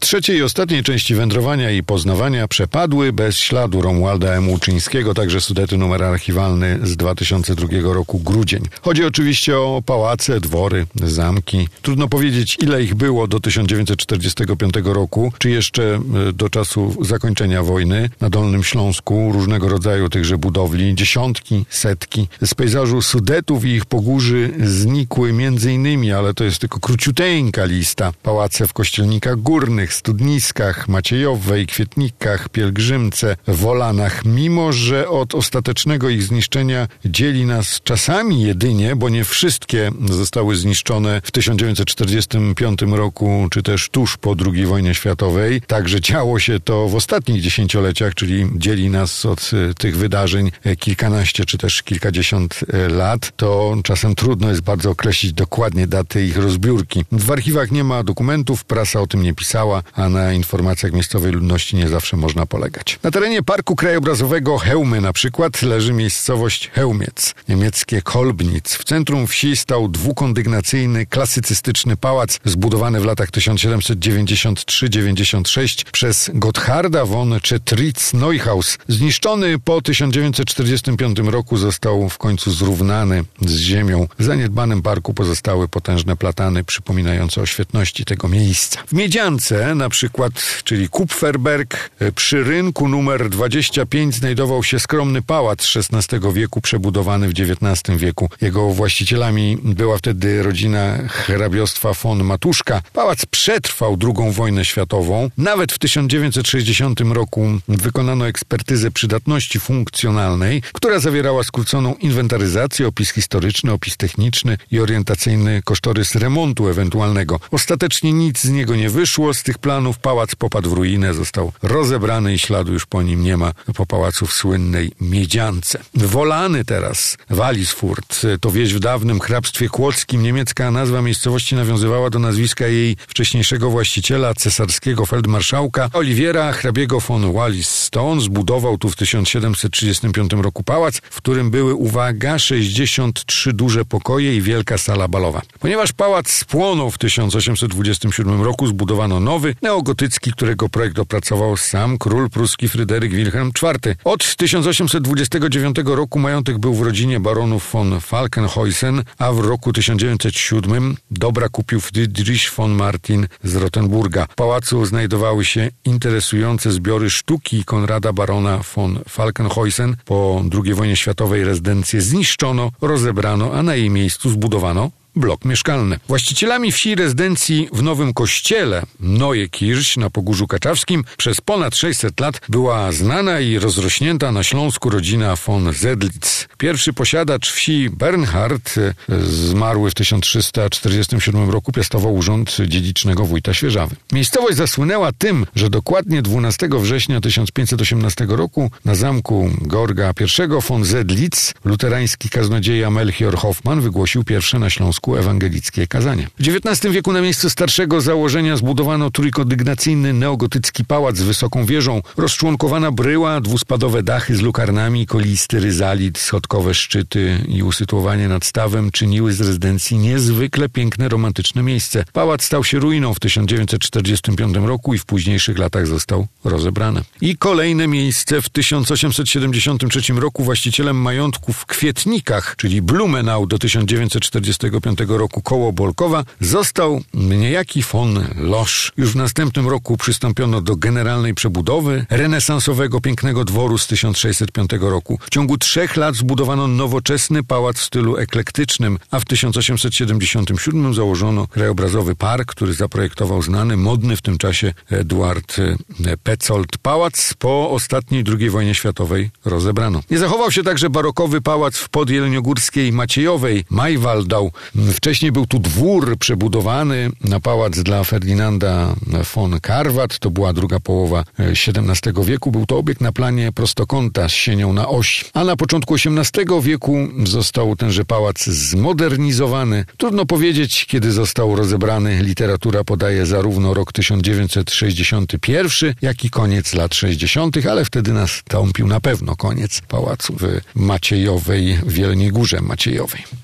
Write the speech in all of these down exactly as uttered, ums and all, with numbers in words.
trzeciej i ostatniej części wędrowania i poznawania przepadły bez śladu Romualda M. Łuczyńskiego, także Sudety numer archiwalny z dwa tysiące drugiego roku, grudzień. Chodzi oczywiście o pałace, dwory, zamki. Trudno powiedzieć, ile ich było do tysiąc dziewięćset czterdziestego piątego roku, czy jeszcze do czasu zakończenia wojny. Na Dolnym Śląsku różnego rodzaju tychże budowli, dziesiątki, setki. Z pejzażu Sudetów i ich pogórzy znikły między innymi, ale to jest tylko króciuteńka lista. Pałace w Kościelnikach Górnych, Studniskach, Maciejowej, Kwietnikach, Pielgrzymce, Wolanach. Mimo że od ostatecznego ich zniszczenia dzieli nas czasami jedynie, bo nie wszystkie zostały zniszczone w tysiąc dziewięćset czterdziestym piątym roku, czy też tuż po drugiej wojnie światowej. Także działo się to w ostatnich dziesięcioleciach, czyli dzieli nas od tych wydarzeń kilkanaście, czy też kilkadziesiąt lat. To czasem trudno jest bardzo określić dokładnie daty ich rozbiórki. W archiwach nie ma dokumentów, prasa o tym nie pisała, a na informacjach miejscowej ludności nie zawsze można polegać. Na terenie Parku Krajobrazowego Chełmy na przykład leży miejscowość Chełmiec, niemieckie Kolbnic. W centrum wsi stał dwukondygnacyjny, klasycystyczny pałac zbudowany w latach tysiąc siedemset dziewięćdziesiąt trzy dziewięćdziesiąt sześć przez Gottharda von Czetritz-Neuhaus. Zniszczony po tysiąc dziewięćset czterdziestym piątym roku został w końcu zrównany z ziemią. W zaniedbanym parku pozostały potężne platany przypominające o świetności tego miejsca. W Miedziance na przykład, czyli Kupferberg, przy rynku numer dwadzieścia pięć znajdował się skromny pałac z szesnastego wieku, przebudowany w dziewiętnastym wieku. Jego właścicielami była wtedy rodzina hrabiostwa von Matuszka. Pałac przetrwał drugą wojnę światową. Nawet w tysiąc dziewięćset sześćdziesiątym roku wykonano ekspertyzę przydatności funkcjonalnej, która zawierała skróconą inwentaryzację, opis historyczny, opis techniczny i orientacyjny kosztorys remontu ewentualnego. Ostatecznie nic z niego nie wyszło. Z tych planów pałac popadł w ruinę, został rozebrany i śladu już po nim nie ma, po pałacu w słynnej Miedziance. Wolany teraz, Walisfurt, to wieś w dawnym hrabstwie kłodzkim. Niemiecka nazwa miejscowości nawiązywała do nazwiska jej wcześniejszego właściciela, cesarskiego feldmarszałka Oliwiera hrabiego von Wallis-Stone. Zbudował tu w tysiąc siedemset trzydziestym piątym roku pałac, w którym były, uwaga, sześćdziesiąt trzy duże pokoje i wielka sala balowa. Ponieważ pałac spłonął w tysiąc osiemset dwudziestym siódmym roku, zbudowano nowy, neogotycki, którego projekt opracował sam król pruski Fryderyk Wilhelm czwarty. Od tysiąc osiemset dwudziestego dziewiątego roku majątek był w rodzinie baronów von Falkenhuysen, a w roku tysiąc dziewięćset siódmym dobra kupił Friedrich von Martin z Rottenburga. W pałacu znajdowały się interesujące zbiory sztuki Konrada barona von Falkenhuysen. Po drugiej wojnie światowej rezydencję zniszczono, rozebrano, a na jej miejscu zbudowano blok mieszkalny. Właścicielami wsi rezydencji w Nowym Kościele Neue Kirch na Pogórzu Kaczawskim przez ponad sześćset lat była znana i rozrośnięta na Śląsku rodzina von Sedlitz. Pierwszy posiadacz wsi Bernhard, zmarły w tysiąc trzysta czterdziestym siódmym roku, piastował urząd dziedzicznego wójta Świeżawy. Miejscowość zasłynęła tym, że dokładnie dwunastego września tysiąc pięćset osiemnastego roku na zamku Georga I von Sedlitz luterański kaznodzieja Melchior Hoffman wygłosił pierwsze na Śląsku ewangelickie kazanie. W dziewiętnastym wieku na miejscu starszego założenia zbudowano trójkondygnacyjny neogotycki pałac z wysoką wieżą, rozczłonkowana bryła, dwuspadowe dachy z lukarnami, kolisty ryzalit, schodkowe szczyty i usytuowanie nad stawem czyniły z rezydencji niezwykle piękne, romantyczne miejsce. Pałac stał się ruiną w tysiąc dziewięćset czterdziestym piątym roku i w późniejszych latach został rozebrany. I kolejne miejsce w tysiąc osiemset siedemdziesiątym trzecim roku właścicielem majątku w Kwietnikach, czyli Blumenau do tysiąc dziewięćset czterdziestego piątego roku koło Bolkowa, został niejaki von Losch. Już w następnym roku przystąpiono do generalnej przebudowy renesansowego pięknego dworu z tysiąc sześćset piątego roku. W ciągu trzech lat zbudowano nowoczesny pałac w stylu eklektycznym, a w tysiąc osiemset siedemdziesiątym siódmym założono krajobrazowy park, który zaprojektował znany, modny w tym czasie Eduard Petzold. Pałac po ostatniej drugiej wojnie światowej rozebrano. Nie zachował się także barokowy pałac w podjeleniogórskiej Maciejowej, Majwaldau. Wcześniej był tu dwór przebudowany na pałac dla Ferdynanda von Karwat. To była druga połowa siedemnastego wieku. Był to obiekt na planie prostokąta z sienią na osi. A na początku osiemnastego wieku został tenże pałac zmodernizowany. Trudno powiedzieć, kiedy został rozebrany. Literatura podaje zarówno rok tysiąc dziewięćset sześćdziesiąty pierwszy, jak i koniec lat sześćdziesiątych, ale wtedy nastąpił na pewno koniec pałacu w Maciejowej, w Jeleniej Górze Maciejowej.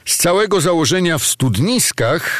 Z całego założenia w Studniskach,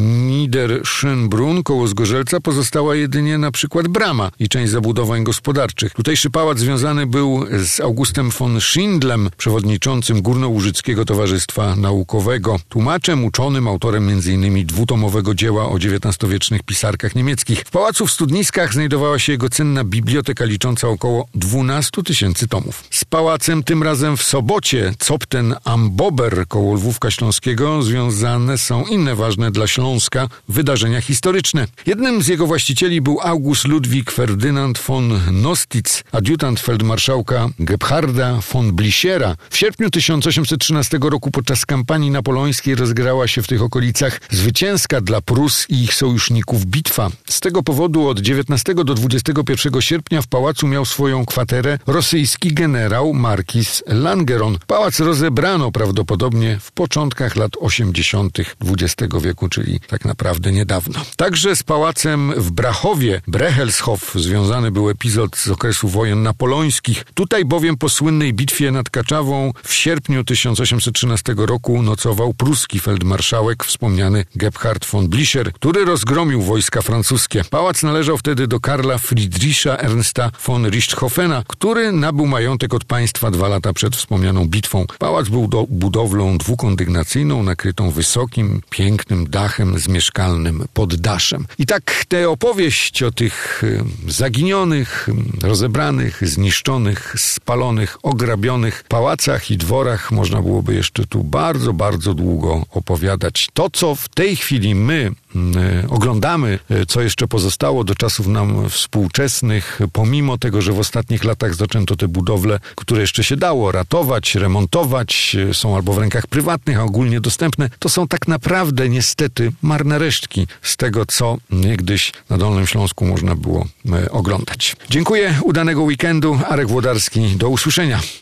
Niederschönbrunn koło Zgorzelca, pozostała jedynie na przykład brama i część zabudowań gospodarczych. Tutejszy pałac związany był z Augustem von Schindlem, przewodniczącym Górnołużyckiego Towarzystwa Naukowego, tłumaczem, uczonym, autorem między innymi dwutomowego dzieła o dziewiętnastowiecznych pisarkach niemieckich. W pałacu w Studniskach znajdowała się jego cenna biblioteka licząca około dwunastu tysięcy tomów. Z pałacem tym razem w Sobocie, Zopten am Bober koło Lwówka Śląskiego, związane są inne ważne dla Śląska wydarzenia historyczne. Jednym z jego właścicieli był August Ludwig Ferdynand von Nostitz, adiutant feldmarszałka Gebharda von Blisiera. W sierpniu tysiąc osiemset trzynastego roku podczas kampanii napoleońskiej rozgrała się w tych okolicach zwycięska dla Prus i ich sojuszników bitwa. Z tego powodu od dziewiętnastego do dwudziestego pierwszego sierpnia w pałacu miał swoją kwaterę rosyjski generał markiz Langeron. Pałac rozebrano prawdopodobnie w początkach lat osiemdziesiątych dwudziestego wieku, czyli tak naprawdę niedawno. Także z pałacem w Brachowie, Brechelshof, związany był epizod z okresu wojen napoleońskich. Tutaj bowiem po słynnej bitwie nad Kaczawą w sierpniu tysiąc osiemset trzynastego roku nocował pruski feldmarszałek wspomniany Gebhard von Blisier, który rozgromił wojska francuskie. Pałac należał wtedy do Karla Friedricha Ernsta von Richthofena, który nabył majątek od państwa dwa lata przed wspomnianą bitwą. Pałac był do, budowlą dwukondygnacyjną, nakrytą wysokim, pięknym dachem z mieszkalnym poddaszem. I tak tę opowieść o tych zaginionych, rozebranych, zniszczonych, spalonych, ograbionych pałacach i dworach można byłoby jeszcze tu bardzo, bardzo długo opowiadać. To, co w tej chwili my oglądamy, co jeszcze pozostało do czasów nam współczesnych, pomimo tego, że w ostatnich latach zaczęto te budowle, które jeszcze się dało ratować, remontować, są albo w rękach prywatnych, a ogólnie dostępne, to są tak naprawdę niestety marne resztki z tego, co niegdyś na Dolnym Śląsku można było oglądać. Dziękuję, udanego weekendu. Arek Włodarski, do usłyszenia.